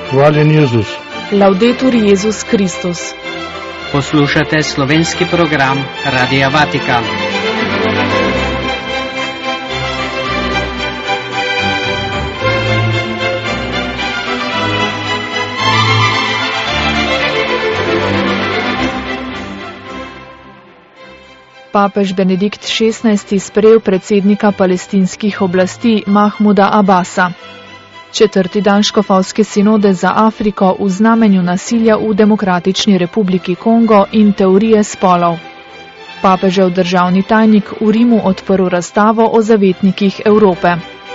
Hvaljen Jezus. Laudetur Jezus Kristus. Poslušate slovenski program Radia Vatikan. Papež Benedikt XVI sprejel predsednika palestinskih oblasti Mahmuda Abasa. Četrti dan škofovske sinode za Afriko v znamenju nasilja v Demokratični republiki Kongo in teorije spolov. Papežev državni tajnik v Rimu odprl razstavo o zavetnikih Evrope.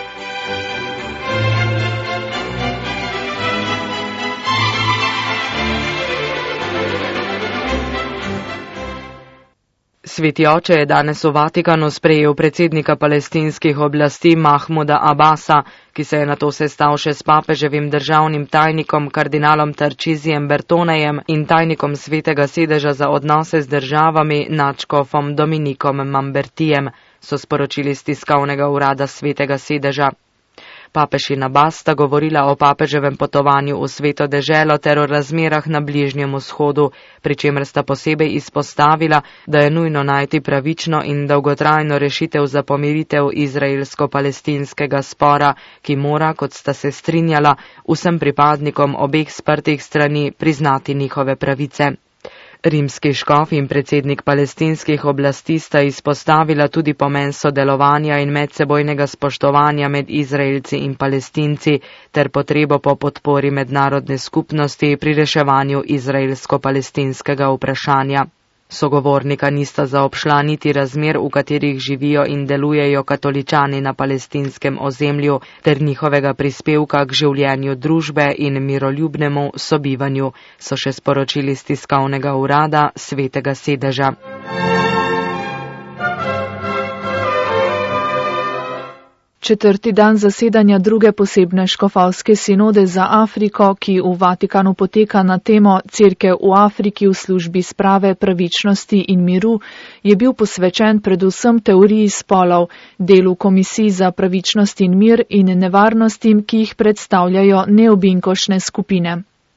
Sveti oče je danes v Vatikanu sprejel predsednika palestinskih oblasti Mahmuda Abasa, ki se je nato sestal še s papeževim državnim tajnikom kardinalom Tarčizijem Bertonejem in tajnikom Svetega sedeža za odnose z državami nadškofom Dominikom Mambertijem, so sporočili z tiskovnega urada Svetega sedeža. Papež in Abas sta govorila o papeževem potovanju v sveto deželo ter o razmerah na Bližnjem vzhodu, pri čemer sta posebej izpostavila, da je nujno najti pravično in dolgotrajno rešitev za pomiritev izraelsko-palestinskega spora, ki mora, kot sta se strinjala, vsem pripadnikom obeh sprtih strani priznati njihove pravice. Rimski škof in predsednik palestinskih oblasti sta izpostavila tudi pomen sodelovanja in medsebojnega spoštovanja med Izraelci in Palestinci ter potrebo po podpori mednarodne skupnosti pri reševanju izraelsko-palestinskega vprašanja. Sogovornika nista zaobšla niti razmer, v katerih živijo in delujejo katoličani na palestinskem ozemlju, ter njihovega prispevka k življenju družbe in miroljubnemu sobivanju, so še sporočili z tiskovnega urada Svetega sedeža. Četrti dan zasedanja druge posebne škofovske sinode za Afriko, ki v Vatikanu poteka na temo Cerkev v Afriki v službi sprave, pravičnosti in miru, je bil posvečen predvsem teoriji spolov, delu komisij za pravičnost in mir in nevarnostim, ki jih predstavljajo neobinkošne skupine.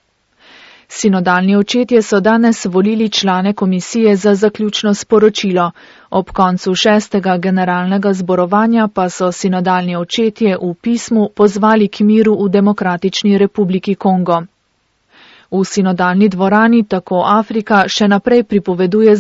Sinodalni očetje so danes volili člane komisije za zaključno sporočilo. Ob koncu 6. generalnega zborovanja pa so sinodalni očetje v pismu pozvali k miru v Demokratični republiki Kongo. V sinodalni dvorani tako Afrika še naprej pripoveduje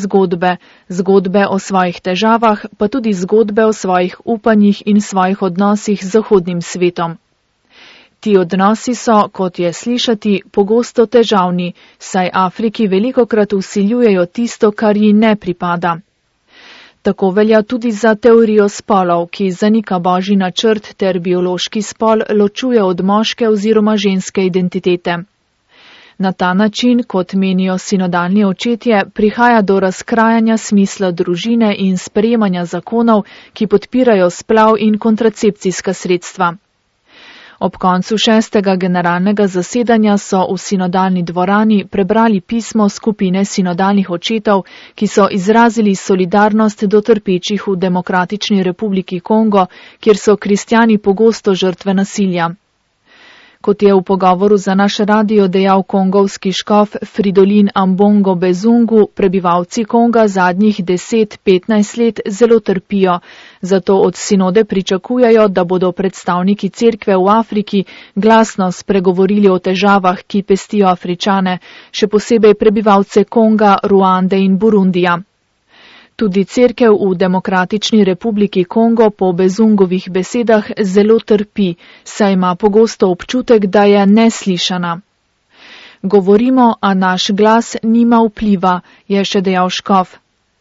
zgodbe o svojih težavah, pa tudi zgodbe o svojih upanjih in svojih odnosih z zahodnim svetom. Ti odnosi so, kot je slišati, pogosto težavni, saj Afriki velikokrat vsiljujejo tisto, kar ji ne pripada. Tako velja tudi za teorijo spolov, ki zanika božji načrt ter biološki spol ločuje od moške oziroma ženske identitete. Na ta način, kot menijo sinodalni očetje, prihaja do razkrajanja smisla družine in sprejemanja zakonov, ki podpirajo splav in kontracepcijska sredstva. Ob koncu 6. generalnega zasedanja so v sinodalni dvorani prebrali pismo skupine sinodalnih očetov, ki so izrazili solidarnost do trpečih v Demokratični republiki Kongo, kjer so kristjani pogosto žrtve nasilja. Kot je v pogovoru za naš radio dejal kongovski škof Fridolin Ambongo Bezungu, prebivalci Konga zadnjih 10-15 let zelo trpijo, zato od sinode pričakujejo, da bodo predstavniki cerkve v Afriki glasno spregovorili o težavah, ki pestijo Afričane, še posebej prebivalce Konga, Ruande in Burundija. Tudi cerkev v Demokratični republiki Kongo po Bezungovih besedah zelo trpi, saj ima pogosto občutek, da je neslišana. Govorimo, a naš glas nima vpliva, je še dejal škof.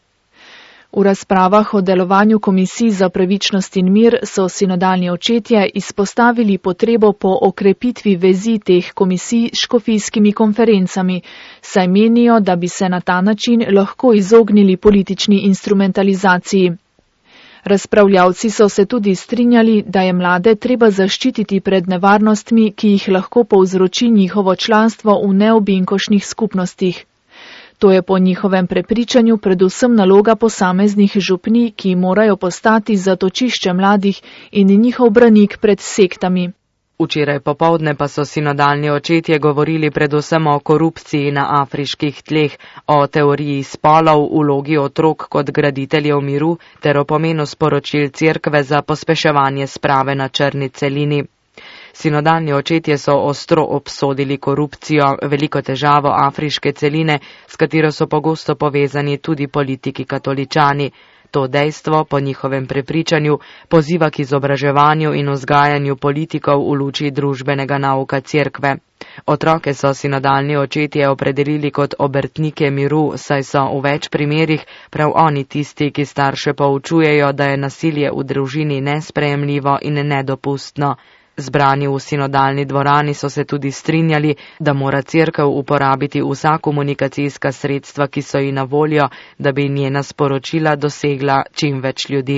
V razpravah o delovanju komisij za pravičnost in mir so sinodalni očetje izpostavili potrebo po okrepitvi vezi teh komisij s škofijskimi konferencami, saj menijo, da bi se na ta način lahko izognili politični instrumentalizaciji. Razpravljavci so se tudi strinjali, da je mlade treba zaščititi pred nevarnostmi, ki jih lahko povzroči njihovo članstvo v neobinkošnih skupnostih. To je po njihovem prepričanju predvsem naloga posameznih župnij, ki morajo postati zatočišče mladih in njihov branik pred sektami. Včeraj popovdne pa so sinodalni očetje govorili predvsem o korupciji na afriških tleh, o teoriji spolov, vlogi otrok kot graditeljev miru ter o pomenu sporočil cerkve za pospeševanje sprave na črni celini. Sinodalni očetje so ostro obsodili korupcijo, veliko težavo afriške celine, s katero so pogosto povezani tudi politiki katoličani. To dejstvo, po njihovem prepričanju, poziva k izobraževanju in vzgajanju politikov v luči družbenega nauka cerkve. Otroke so sinodalni očetje opredelili kot obrtnike miru, saj so v več primerih prav oni tisti, ki starše poučujejo, da je nasilje v družini nesprejemljivo in nedopustno. Zbrani v sinodalni dvorani so se tudi strinjali, da mora cerkev uporabiti vsa komunikacijska sredstva, ki so ji na voljo, da bi njena sporočila dosegla čim več ljudi.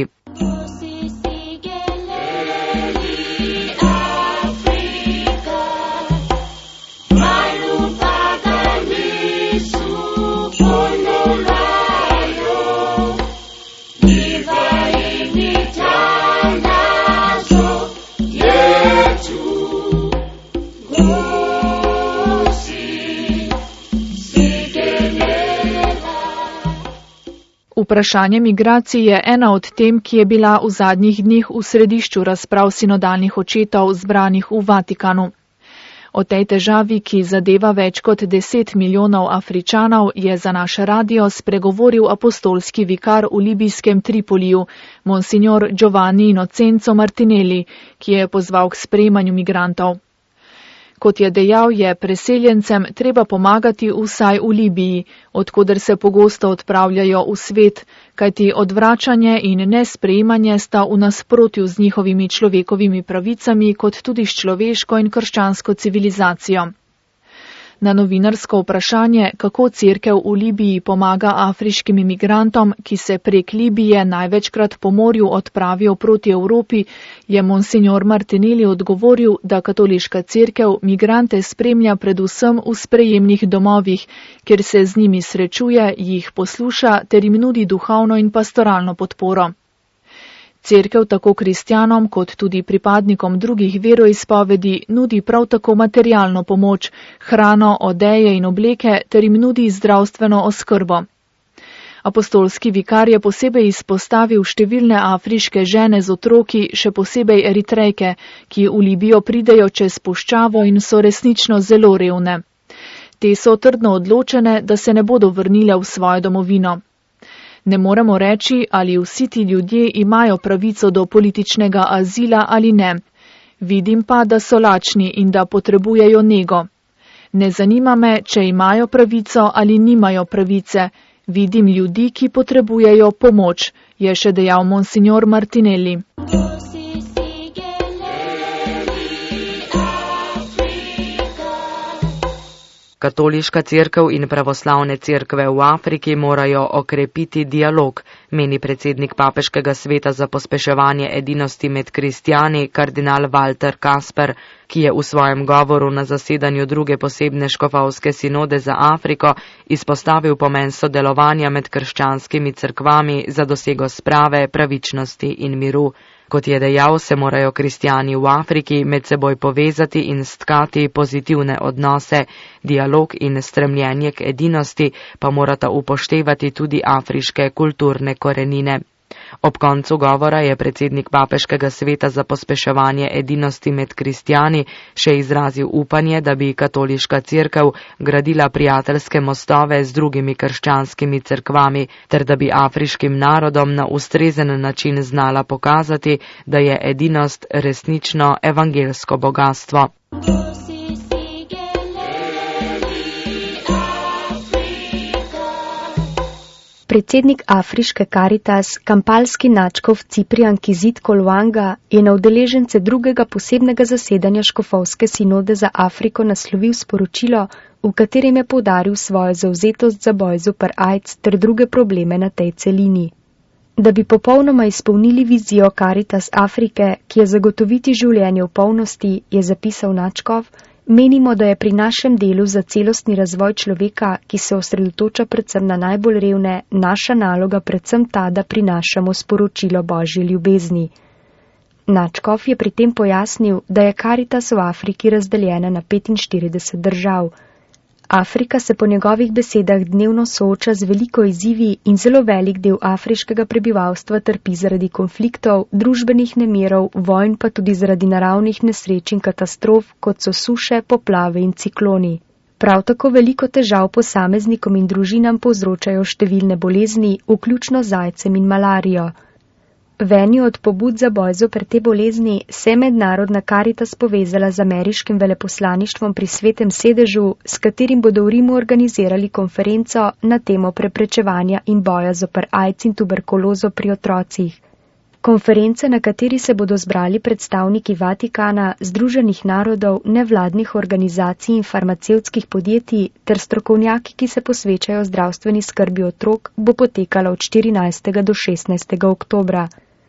Vprašanje migracij je ena od tem, ki je bila v zadnjih dneh v središču razprav sinodalnih očetov zbranih v Vatikanu. O tej težavi, ki zadeva več kot 10 milijonov Afričanov, je za naš radio spregovoril apostolski vikar v libijskem Tripoliju, monsignor Giovanni Innocenzo Martinelli, ki je pozval k sprejemanju migrantov. Kot je dejal, je preseljencem treba pomagati vsaj v Libiji, odkuder se pogosto odpravljajo v svet, kajti odvračanje in nesprejemanje sta v nasprotju z njihovimi človekovimi pravicami, kot tudi s človeško in krščansko civilizacijo. Na novinarsko vprašanje, kako cerkev v Libiji pomaga afriškim imigrantom, ki se prek Libije največkrat po morju odpravijo proti Evropi, je monsignor Martinelli odgovoril, da katoliška cerkev migrante spremlja predvsem v sprejemnih domovih, kjer se z njimi srečuje, jih posluša ter jim nudi duhovno in pastoralno podporo. Cerkev tako kristjanom kot tudi pripadnikom drugih veroizpovedi nudi prav tako materialno pomoč, hrano, odeje in obleke ter jim nudi zdravstveno oskrbo. Apostolski vikar je posebej izpostavil številne afriške žene z otroki, še posebej Eritrejke, ki v Libijo pridejo čez puščavo in so resnično zelo revne. Te so trdno odločene, da se ne bodo vrnile v svojo domovino. Ne moremo reči, ali vsi ti ljudje imajo pravico do političnega azila ali ne. Vidim pa, da so lačni in da potrebujejo nego. Ne zanima me, če imajo pravico ali nimajo pravice. Vidim ljudi, ki potrebujejo pomoč, je še dejal monsignor Martinelli. Katoliška cerkev in pravoslavne cerkve v Afriki morajo okrepiti dialog, meni predsednik Papeškega sveta za pospeševanje edinosti med kristjani, kardinal Walter Kasper, ki je v svojem govoru na zasedanju druge posebne škofovske sinode za Afriko izpostavil pomen sodelovanja med krščanskimi cerkvami za dosego sprave, pravičnosti in miru. Kot je dejal, se morajo kristjani v Afriki med seboj povezati in stkati pozitivne odnose, dialog in stremljenje k edinosti pa morata upoštevati tudi afriške kulturne korenine. Ob koncu govora je predsednik Papeškega sveta za pospeševanje edinosti med kristjani še izrazil upanje, da bi katoliška cerkev gradila prijateljske mostove z drugimi krščanskimi cerkvami, ter da bi afriškim narodom na ustrezen način znala pokazati, da je edinost resnično evangelsko bogatstvo. Predsednik afriške Karitas, kampalski nadškof Ciprian Kizito Luanga, je na udeležence drugega posebnega zasedanja škofovske sinode za Afriko naslovil sporočilo, v katerem je poudaril svojo zavzetost za boj zoper AIDS ter druge probleme na tej celini. Da bi popolnoma izpolnili vizijo Karitas Afrike, ki je zagotoviti življenje v polnosti, je zapisal nadškof, menimo, da je pri našem delu za celostni razvoj človeka, ki se osredotoča predvsem na najbolj revne, naša naloga predvsem ta, da prinašamo sporočilo Božje ljubezni. Nadškof je pri tem pojasnil, da je Karitas v Afriki razdeljena na 45 držav. Afrika se po njegovih besedah dnevno sooča z veliko izzivi in zelo velik del afriškega prebivalstva trpi zaradi konfliktov, družbenih nemirov, vojn pa tudi zaradi naravnih nesreč in katastrof, kot so suše, poplave in cikloni. Prav tako veliko težav posameznikom in družinam povzročajo številne bolezni, vključno z aidsom in malarijo. V eni od pobud za boj zoper te bolezni se je mednarodna Karitas povezala z ameriškim veleposlaništvom pri Svetem sedežu, s katerim bodo v Rimu organizirali konferenco na temo preprečevanja in boja zoper aids in tuberkulozo pri otrocih. Konference, na kateri se bodo zbrali predstavniki Vatikana, Združenih narodov, nevladnih organizacij in farmacevtskih podjetij ter strokovnjaki, ki se posvečajo zdravstveni skrbi otrok, bo potekala od 14. do 16. oktobra.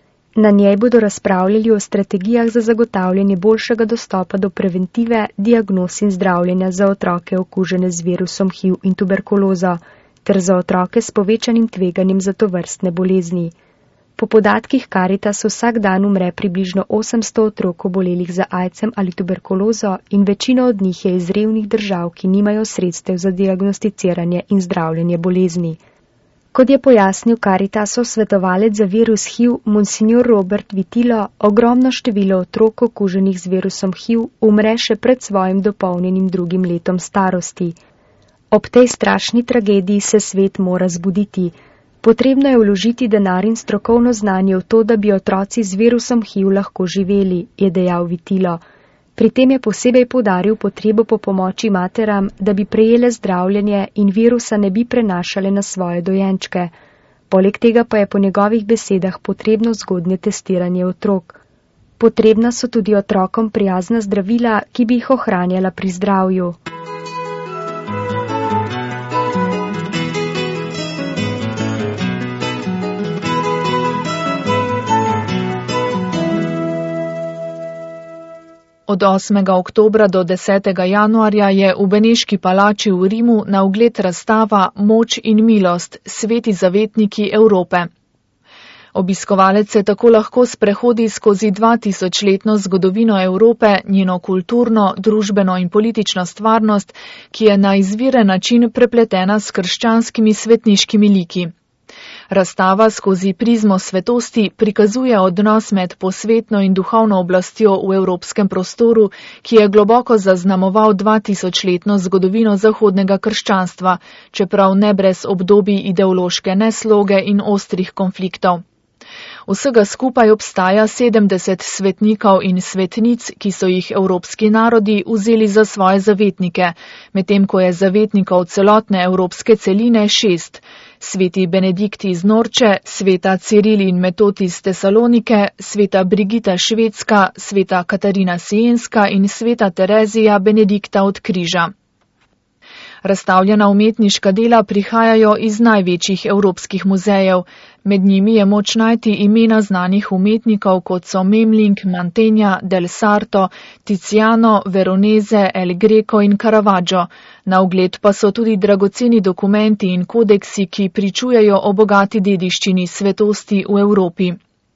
Na njej bodo razpravljali o strategijah za zagotavljanje boljšega dostopa do preventive, diagnoz in zdravljenja za otroke okužene z virusom HIV in tuberkulozo, ter za otroke s povečanim tveganjem za tovrstne bolezni. Po podatkih Karitas vsak dan umre približno 800 otrok obolelih za aidsom ali tuberkulozo in večina od njih je iz revnih držav, ki nimajo sredstev za diagnosticiranje in zdravljenje bolezni. Kot je pojasnil Karitasov svetovalec za virus HIV, monsignor Robert Vitilo, ogromno število otrok okuženih z virusom HIV umre še pred svojim dopolnjenim 2. letom starosti. Ob tej strašni tragediji se svet mora zbuditi. Potrebno je vložiti denar in strokovno znanje v to, da bi otroci z virusom HIV lahko živeli, je dejal Vitilo. Pri tem je posebej poudaril potrebo po pomoči materam, da bi prejele zdravljenje in virusa ne bi prenašale na svoje dojenčke. Poleg tega pa je po njegovih besedah potrebno zgodnje testiranje otrok. Potrebna so tudi otrokom prijazna zdravila, ki bi jih ohranjala pri zdravju. Od 8. oktobra do 10. januarja je v Beneški palači v Rimu na ogled razstava Moč in milost, sveti zavetniki Evrope. Obiskovalec se tako lahko sprehodi skozi 2000-letno zgodovino Evrope, njeno kulturno, družbeno in politično stvarnost, ki je na izviren način prepletena s krščanskimi svetniškimi liki. Razstava skozi prizmo svetosti prikazuje odnos med posvetno in duhovno oblastjo v evropskem prostoru, ki je globoko zaznamoval 2000-letno zgodovino zahodnega krščanstva, čeprav ne brez obdobij ideološke nesloge in ostrih konfliktov. Vsega skupaj obstaja 70 svetnikov in svetnic, ki so jih evropski narodi vzeli za svoje zavetnike, medtem ko je zavetnikov celotne evropske celine 6. Sveti Benedikt iz Norče, sveta Ciril in Metod iz Tesalonike, sveta Brigita Švedska, sveta Katarina Sienska in sveta Terezija Benedikta od Križa. Razstavljena umetniška dela prihajajo iz največjih evropskih muzejev. Med njimi je moč najti imena znanih umetnikov, kot so Memling, Mantegna, Del Sarto, Tiziano, Veronese, El Greco in Caravaggio. Na ogled pa so tudi dragoceni dokumenti in kodeksi, ki pričujejo o bogati dediščini svetosti v Evropi.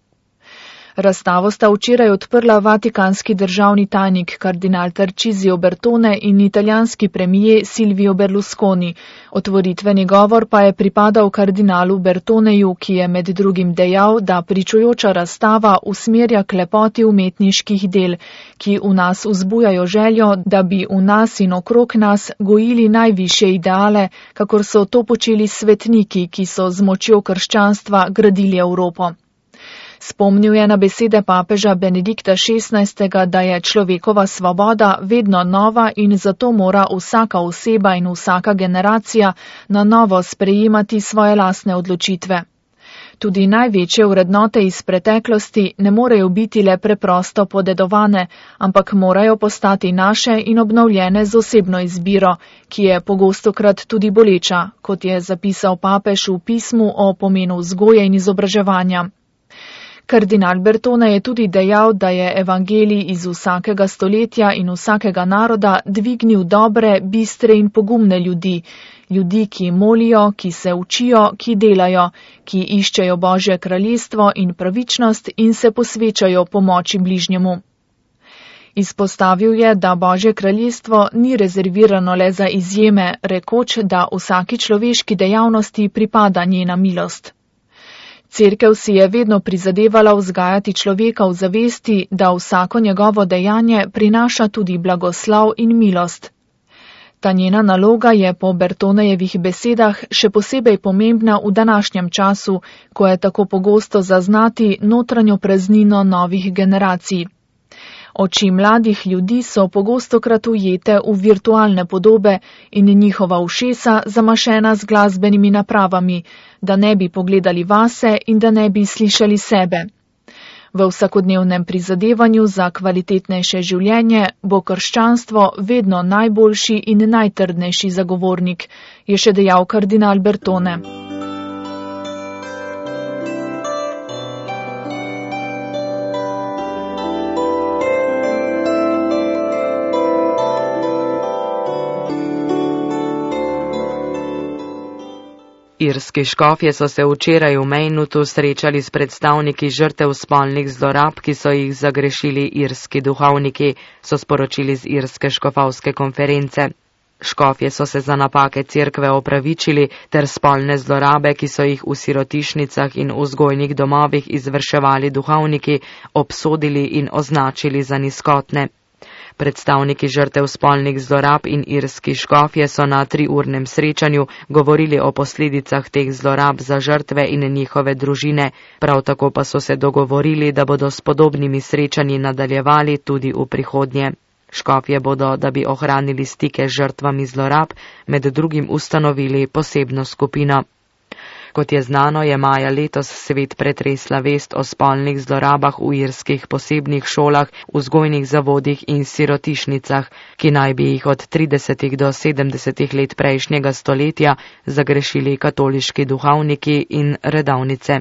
Razstavo sta včeraj odprla vatikanski državni tajnik kardinal Tarcisio Bertone in italijanski premijer Silvio Berlusconi. Otvoritveni govor pa je pripadal kardinalu Bertoneju, ki je med drugim dejal, da pričujoča razstava usmerja k lepoti umetniških del, ki v nas vzbujajo željo, da bi v nas in okrog nas gojili najvišje ideale, kakor so to počeli svetniki, ki so z močjo krščanstva gradili Evropo. Spomnil je na besede papeža Benedikta XVI., da je človekova svoboda vedno nova in zato mora vsaka oseba in vsaka generacija na novo sprejemati svoje lastne odločitve. Tudi največje vrednote iz preteklosti ne morejo biti le preprosto podedovane, ampak morajo postati naše in obnovljene z osebno izbiro, ki je pogostokrat tudi boleča, kot je zapisal papež v pismu o pomenu vzgoje in izobraževanja. Kardinal Bertone je tudi dejal, da je evangelij iz vsakega stoletja in vsakega naroda dvignil dobre, bistre in pogumne ljudi, ljudi, ki molijo, ki se učijo, ki delajo, ki iščejo Božje kraljestvo in pravičnost in se posvečajo pomoči bližnjemu. Izpostavil je, da Božje kraljestvo ni rezervirano le za izjeme, rekoč, da vsaki človeški dejavnosti pripada njena milost. Cerkev si je vedno prizadevala vzgajati človeka v zavesti, da vsako njegovo dejanje prinaša tudi blagoslav in milost. Ta njena naloga je po Bertonejevih besedah še posebej pomembna v današnjem času, ko je tako pogosto zaznati notranjo praznino novih generacij. Oči mladih ljudi so pogostokrat ujete v virtualne podobe in njihova ušesa zamašena z glasbenimi napravami, da ne bi pogledali vase in da ne bi slišali sebe. V vsakodnevnem prizadevanju za kvalitetnejše življenje bo krščanstvo vedno najboljši in najtrdnejši zagovornik, je še dejal kardinal Bertone. Irski škofje so se včeraj v Mejnutu srečali s predstavniki žrtev spolnih zlorab, ki so jih zagrešili irski duhovniki, so sporočili z irske škofovske konference. Škofje so se za napake cerkve opravičili ter spolne zlorabe, ki so jih v sirotišnicah in vzgojnih domovih izvrševali duhovniki, obsodili in označili za nizkotne. Predstavniki žrtev spolnih zlorab in irski škofje so na 3-urnem srečanju govorili o posledicah teh zlorab za žrtve in njihove družine, prav tako pa so se dogovorili, da bodo s podobnimi srečanji nadaljevali tudi v prihodnje. Škofje bodo, da bi ohranili stike z žrtvami zlorab, med drugim ustanovili posebno skupino. Kot je znano, je maja letos svet pretresla vest o spolnih zlorabah v irskih posebnih šolah, vzgojnih zavodih in sirotišnicah, ki naj bi jih od 30. do 70. let prejšnjega stoletja zagrešili katoliški duhovniki in redovnice.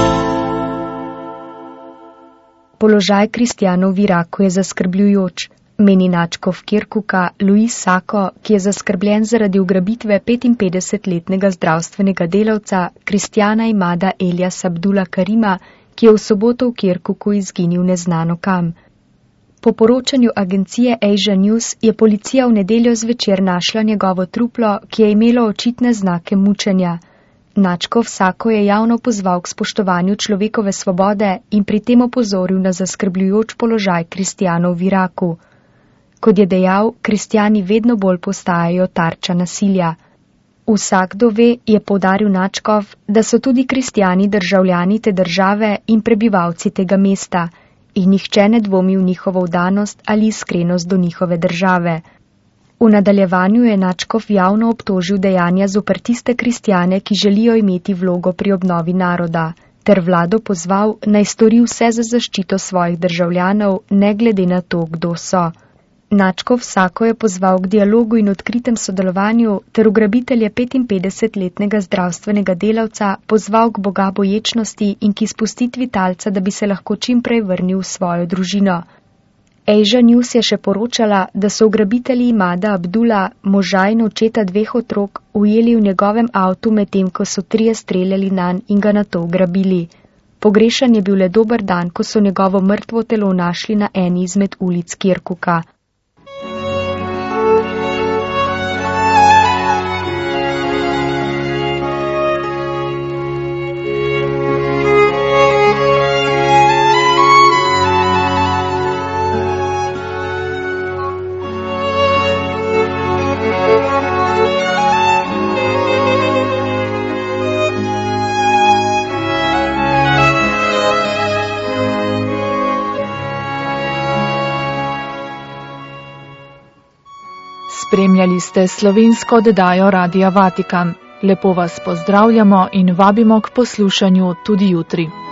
Položaj kristjanov v Iraku je zaskrbljujoč. Meni nadškof Kirkuka Luis Sako, ki je zaskrbljen zaradi ugrabitve 55-letnega zdravstvenega delavca kristjana Imada Elias Abdula Karima, ki je v soboto v Kirkuku izginil neznano kam. Po poročanju agencije Asia News je policija v nedeljo zvečer našla njegovo truplo, ki je imelo očitne znake mučenja. Nadškof Sako je javno pozval k spoštovanju človekove svobode in pri tem opozoril na zaskrbljujoč položaj kristjanov v Iraku. Kot je dejal, kristjani vedno bolj postajajo tarča nasilja. Vsakdo ve, je poudaril nadškof, da so tudi kristjani državljani te države in prebivalci tega mesta in nihče ne dvomi v njihovo vdanost ali iskrenost do njihove države. V nadaljevanju je nadškof javno obtožil dejanja zoper tiste kristjane, ki želijo imeti vlogo pri obnovi naroda, ter vlado pozval, naj stori vse za zaščito svojih državljanov, ne glede na to, kdo so. Nadškof Sako je pozval k dialogu in odkritem sodelovanju ter ugrabitelje 55-letnega zdravstvenega delavca pozval k bogaboječnosti in k izpustitvi talca, da bi se lahko čim prej vrnil v svojo družino. Asia News je še poročala, da so ugrabitelji Imada Abdula, moža in očeta 2 otrok, ujeli v njegovem avtu, medtem ko so 3 streljali nanj in ga nato ugrabili. Pogrešan je bil le dober dan, ko so njegovo mrtvo telo našli na eni izmed ulic Kirkuka. Spremljali ste slovensko oddajo Radia Vatikan. Lepo vas pozdravljamo in vabimo k poslušanju tudi jutri.